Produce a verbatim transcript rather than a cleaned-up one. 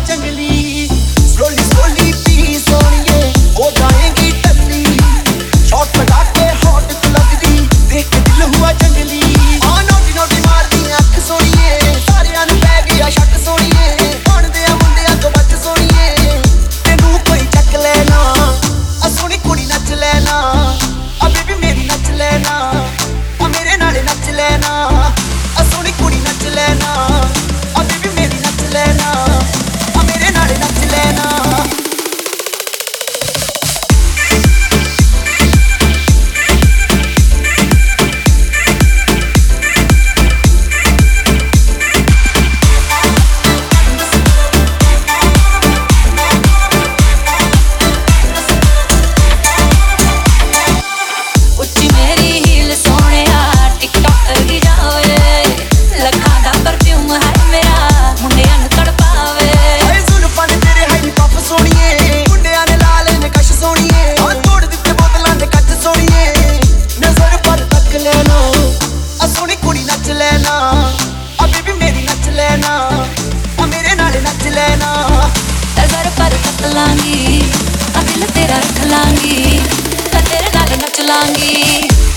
जंगली slowly slowly P सोनिए हो जाएगी टल्ली शॉट लगा के हॉट को लगदी देख के दिल हुआ जंगली आ नोटी नोटी मारदी अख सोनिए सारियां नु पै गया शक सोनिए बनदे आ मुंडियां तो बच सोनिए तेनू कोई चक लेना आ सोनी कुड़ी नच लेना आ बेबी मेरी नच लेना आ मेरे नाल नच लेना आ सोनी कुड़ी नच लेना आ बेबी मेरी नच लेना आ मेरे नाल नच लेना लांगी, आ दिल तेरा रख लांगी, मैं तेरे नाल नच लांगी।